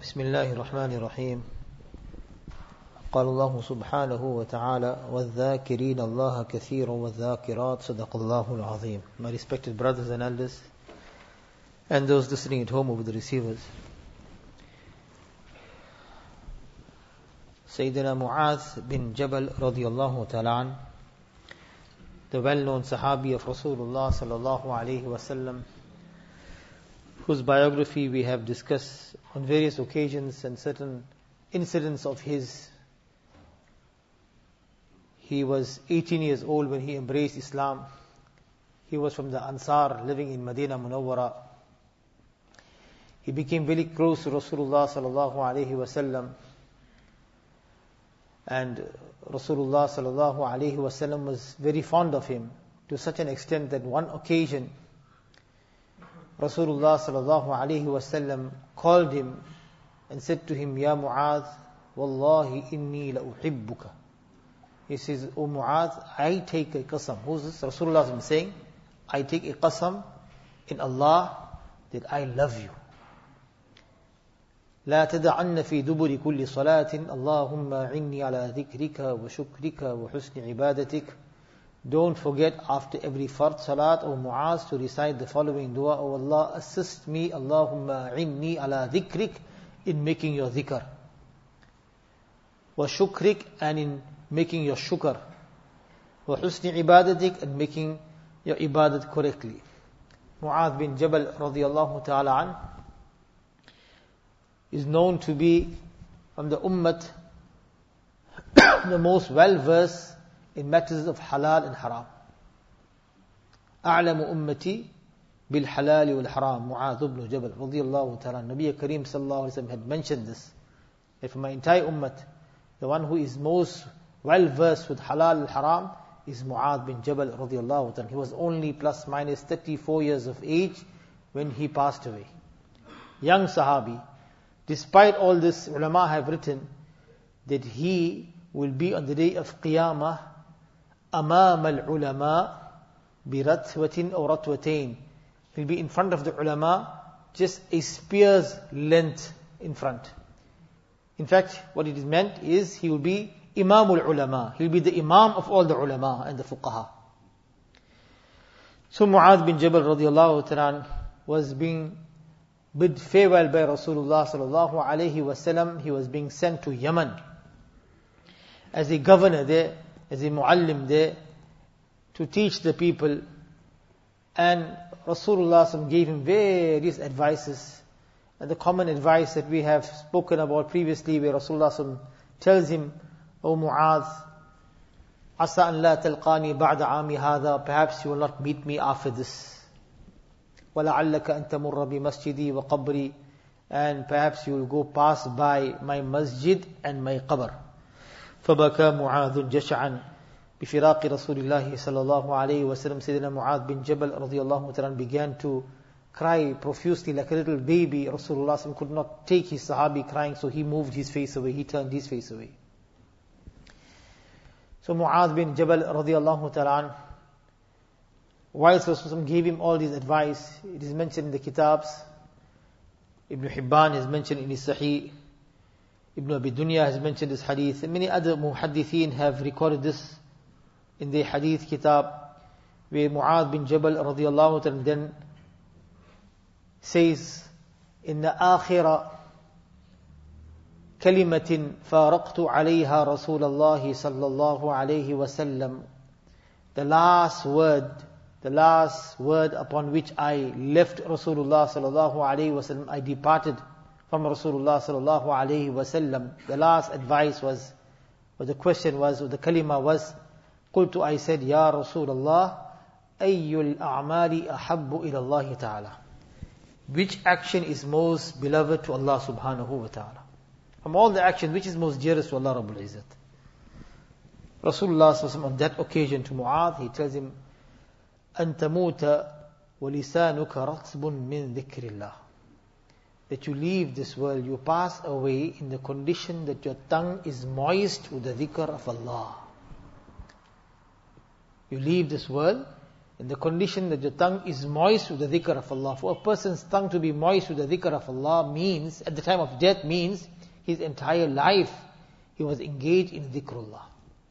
بسم الله الرحمن الرحيم. قال الله سبحانه وتعالى وَالذَّاكِرِينَ اللَّهَ كَثِيرًا وَالذَّاكِرَاتِ صدق الله العظيم. My respected brothers and elders and those listening at home over the receivers, Sayyidina Mu'adh bin Jabal radiyallahu ta'ala, the well-known Sahabi of Rasulullah sallallahu alayhi wasallam, whose biography we have discussed on various occasions and certain incidents of his. He was 18 years old when he embraced Islam. He was from the Ansar living in Medina Munawwara. He became very close to Rasulullah sallallahu alayhi wasallam, and Rasulullah sallallahu alayhi wasallam was very fond of him, to such an extent that one occasion Rasulullah sallallahu alayhi wasallam called him and said to him, Ya Mu'adh, Wallahi inni la uhibbuka. He says, O Mu'adh, I take a qasam. Who's this? Rasulullah is saying, I take a qasam in Allah that I love you. لا تدعن في دبر كل صلاة اللهم عني على ذكرك وشكرك وحسن عبادتك. Don't forget after every fard salat, O Mu'adh, to recite the following dua: O Allah, assist me, Allahumma عني على ذكرك, in making your dhikr, وشكرك, and in making your shukr, وحسن عبادتك, and making your ibadat correctly. Mu'adh bin Jabal radiyallahu ta'ala an is known to be from the ummat the most well-versed in matters of halal and haram. أعلم أمتي بالحلال والحرام Mu'adh ibn Jabal radiyallahu ta'ala. Nabi Kareem sallallahu alayhi wa sallam had mentioned this, that for my entire ummat, the one who is most well-versed with halal and haram is Mu'adh bin Jabal radiyallahu ta'ala. He was only plus minus 34 years of age when he passed away. Young Sahabi. Despite all this, ulama have written that he will be on the day of Qiyamah أمام العلماء برتوة أو رتوتين. He'll be in front of the ulama, just a spear's length in front. In fact, what it is meant is he will be Imamul Ulama. He'll be the Imam of all the ulama and the fuqaha. So Mu'adh bin Jabal radiyallahu ta'ala was being bid farewell by Rasulullah sallallahu alayhi wasallam. He was being sent to Yemen as a governor there, as a muallim there, to teach the people. And Rasulullah gave him various advices. And the common advice that we have spoken about previously, where Rasulullah tells him, O Mu'adh, Asa an la talqani ba'da aami hadha, perhaps you will not meet me after this. وَلَعَلَّكَ أَن تَمُرَّ بِمَسْجِدِي وَقَبْرِي, and perhaps you will go past by my masjid and my qabr. فَبَكَى مُعَاذٌ جَشَعًا بِفِرَاقِ رَسُولِ اللَّهِ صَلَّى اللَّهُ عَلَيْهِ وَسَلَّمَ. Sayyidina Mu'adh bin Jabal radiyallahu ta'ala began to cry profusely like a little baby. Rasulullah could not take his sahabi crying, so he moved his face away, he turned his face away. So Mu'adh bin Jabal radiyallahu ta'ala, whilst Rasulullah gave him all this advice, it is mentioned in the kitabs. Ibn Hibban has mentioned in his Sahih, Ibn Abi Dunya has mentioned this hadith, and many other muhaddithin have recorded this in their hadith kitab, where Mu'adh bin Jabal radiyallahu ta'ala then says, Inna akhira kalimatin faraqtu alayha Rasulallah sallallahu alayhi wasallam. The last word upon which I left Rasulullah sallallahu alayhi wasallam, I departed from Rasulullah sallallahu alayhi wasallam. The last advice was, or the question was, or the kalima was, قلت, I said, Ya Rasulullah, أي الأعمال أحب إلى الله تعالى. Which action is most beloved to Allah subhanahu wa ta'ala? From all the actions, which is most dearest to Allah Rabbul Izzat? Rasulullah sallallahu on that occasion to Mu'adh, he tells him, أن تموت ولسانك رطب من ذكر الله. That you leave this world, you pass away in the condition that your tongue is moist with the dhikr of Allah. You leave this world in the condition that your tongue is moist with the dhikr of Allah. For a person's tongue to be moist with the dhikr of Allah means, at the time of death, means his entire life he was engaged in dhikrullah.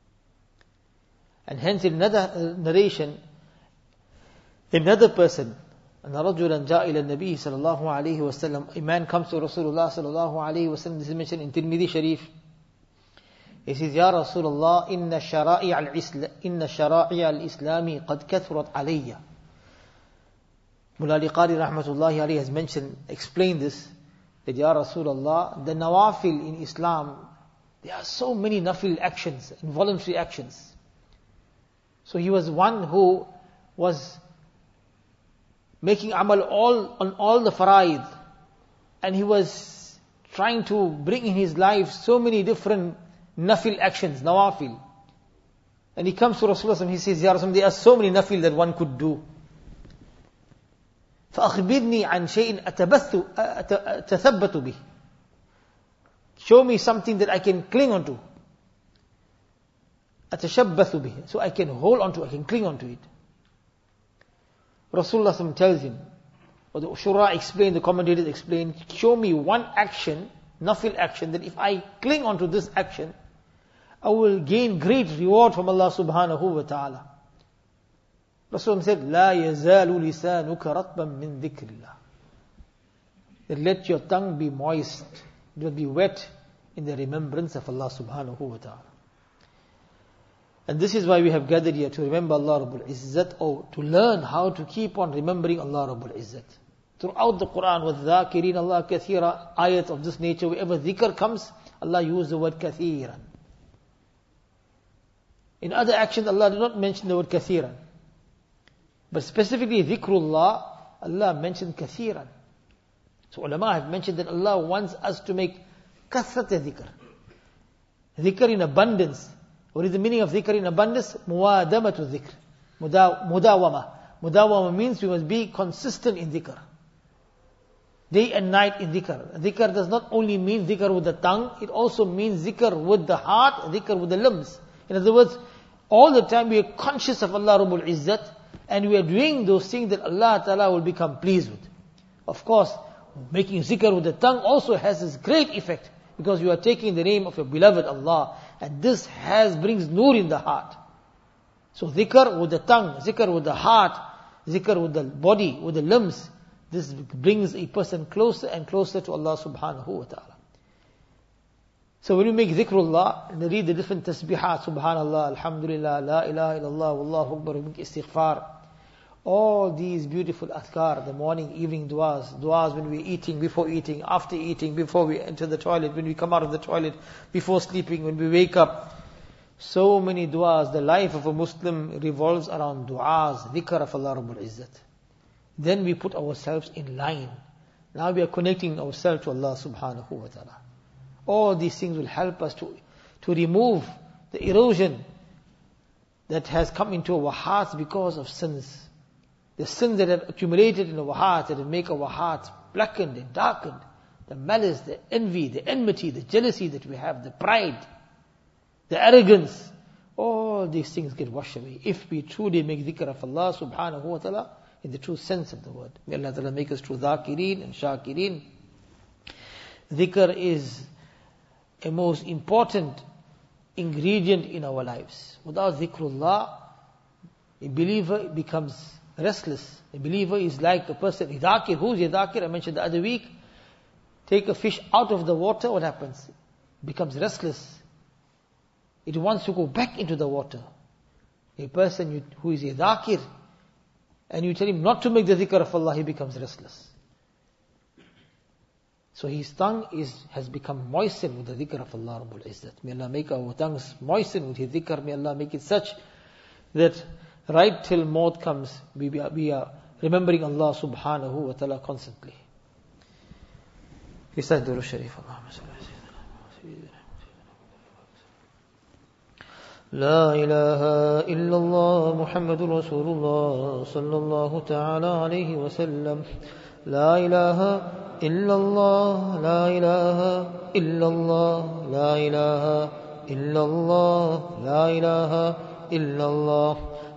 And hence in another narration, another person, أن رجلا جاء إلى النبي صلى الله عليه وسلم, a man comes to Rasulullah صلى الله عليه وسلم, this is mentioned in Tirmidhi Sharif. He says, يا رسول الله إن شرائع الإسلام قد كثرت علي. Mullah Ali Qari rahmatullahi alayhi has mentioned, explained this, that Ya Rasulullah, the nawafil in Islam, there are so many nafil actions, involuntary actions. So he was one who was making amal on all the faraid, and he was trying to bring in his life so many different nafil actions, nawafil. And he comes to Rasulullah, he says, Ya Rasulullah, there are so many nafil that one could do. فَأَخْبِرْنِي عَنْ شَيْءٍ أَتَثَبَّتُ بِهِ. Show me something that I can cling onto. أَتَشَبَّثُ بِهِ. So I can hold onto, I can cling onto it. Rasulullah tells him, or the Shura explain, the commentators explain, show me one action, nafil action, that if I cling onto this action, I will gain great reward from Allah subhanahu wa ta'ala. Rasulullah said, لا يزال لسانك رطبا من ذكر الله. That let your tongue be moist, it will be wet in the remembrance of Allah subhanahu wa ta'ala. And this is why we have gathered here, to remember Allah Rabbul Izzat, or to learn how to keep on remembering Allah Rabbul Izzat. Throughout the Quran, وَالذَّاكِرِينَ اللَّهَ كَثِيرًا, ayat of this nature, wherever dhikr comes, Allah uses the word kathiran. In other actions, Allah did not mention the word kathiran. But specifically dhikrullah, Allah mentioned kathiran. So ulama have mentioned that Allah wants us to make kathrat dhikr. Dhikr in abundance. What is the meaning of dhikr in abundance? Muwadamatu dhikr. Mudawama. Mudawama means we must be consistent in dhikr. Day and night in dhikr. Dhikr does not only mean dhikr with the tongue, it also means dhikr with the heart, dhikr with the limbs. In other words, all the time we are conscious of Allah Rabbul Izzat, and we are doing those things that Allah Ta'ala will become pleased with. Of course, making zikr with the tongue also has this great effect, because you are taking the name of your beloved Allah, and this brings nur in the heart. So zikr with the tongue, zikr with the heart, zikr with the body, with the limbs, this brings a person closer and closer to Allah subhanahu wa ta'ala. So when we make dhikrullah, and read the different tasbihat, subhanallah, alhamdulillah, la ilaha illallah, wallahu akbar, we make istighfar. All these beautiful adhkar, the morning, evening du'as when we're eating, before eating, after eating, before we enter the toilet, when we come out of the toilet, before sleeping, when we wake up. So many du'as. The life of a Muslim revolves around du'as, dhikr of Allah Rabbul Izzat. Then we put ourselves in line. Now we are connecting ourselves to Allah subhanahu wa ta'ala. All these things will help us to remove the erosion that has come into our hearts because of sins. The sins that have accumulated in our hearts, that have made our hearts blackened and darkened. The malice, the envy, the enmity, the jealousy that we have, the pride, the arrogance. All these things get washed away if we truly make dhikr of Allah subhanahu wa ta'ala in the true sense of the word. May Allah ta'ala make us true dhakireen and shakireen. Dhikr is a most important ingredient in our lives. Without dhikrullah, a believer becomes restless. A believer is like a person, a dhakir. Who's a dhakir? I mentioned the other week. Take a fish out of the water, what happens? It becomes restless. It wants to go back into the water. A person who is a dhakir, and you tell him not to make the dhikr of Allah, he becomes restless. So his tongue has become moistened with the dhikr of Allah Rabbul Izzat. May Allah make our tongues moistened with His dhikr. May Allah make it such that right till maut comes, we are remembering Allah subhanahu wa ta'ala constantly. Recite Durud Sharif. لا إله إلا الله محمد رسول الله صلى الله تعالى عليه وسلم. لا إله إلا الله لا إله إلا الله لا إله إلا الله لا إله إلا الله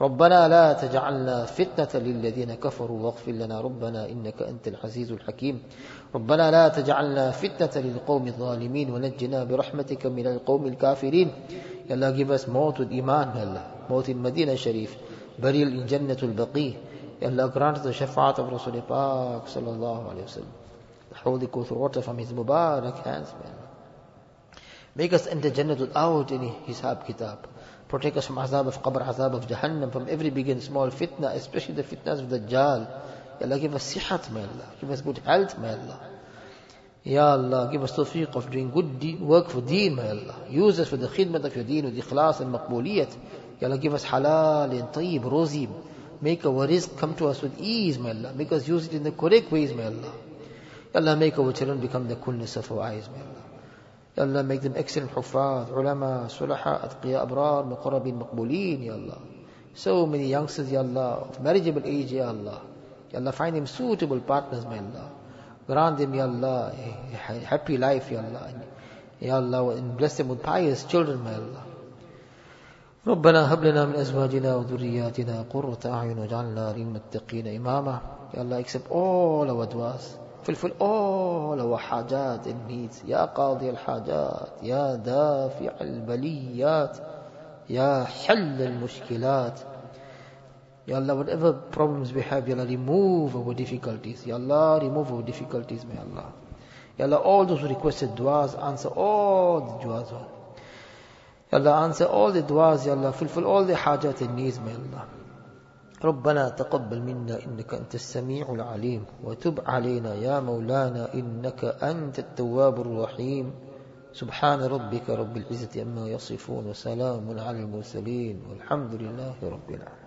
ربنا لا تجعلنا فتنة للذين كفروا واغفر لنا ربنا إنك أنت العزيز الحكيم ربنا لا تجعلنا فتنة للقوم الظالمين ونجنا برحمتك من القوم الكافرين. Ya Allah, give us maut with iman, Ya Allah, maut in Medina Sharif, burial in Jannatul Baqi. Ya Allah, grant us the shafaat of Rasul Pak sallallahu alayhi wa sallam. Holy Kauthar water from his Mubarak hands, man. Make us enter Jannah without any hisab kitab. Protect us from azab of qabr, azab of Jahannam, from every big and small fitna, especially the fitnas of Dajjal. Ya Allah, give us sihat, my Allah. Give us good health, my Allah. Ya Allah, give us tawfiq of doing good work for deen, my Allah. Use us for the khidmat of your deen with ikhlas and maqbooliyat. Ya Allah, give us halal and tayyib, rozi. Make our rizq come to us with ease, my Allah. Make us use it in the correct ways, my Allah. Ya Allah, make our children become the coolness of our eyes, my Allah. Ya Allah, make them excellent huffaz, ulama, sulaha, atqiya, abrar, muqarrabin, maqbooleen, Ya Allah. So many youngsters, Ya Allah, of marriageable age, Ya Allah. Ya Allah, find them suitable partners, my Allah. Grant them, Ya Allah, a happy life, Ya Allah. Ya Allah, and bless them with pious children, my Allah. ربنا هب لنا من أزواجنا وذرياتنا قرة أعين واجعلنا للمتقين إماما. Ya Allah, accept all our du'as. Fulfill all our hajat and needs. Ya Qadi al-Hajat, Ya Dafi' al-Baliyat, Ya Hall al-Mushkilat. Ya Allah, whatever problems we have, Ya Allah, remove our difficulties. Ya Allah, remove our difficulties, may Allah. Ya Allah, all those who requested du'as, answer all the du'as. Ya Allah, answer all the du'as, Ya Allah, fulfill all the hajat and needs, may Allah. ربنا تقبل منا إنك أنت السميع العليم وتب علينا يا مولانا إنك أنت التواب الرحيم. سبحان ربك رب العزة عما يصفون وسلام على المرسلين والحمد لله رب العالمين.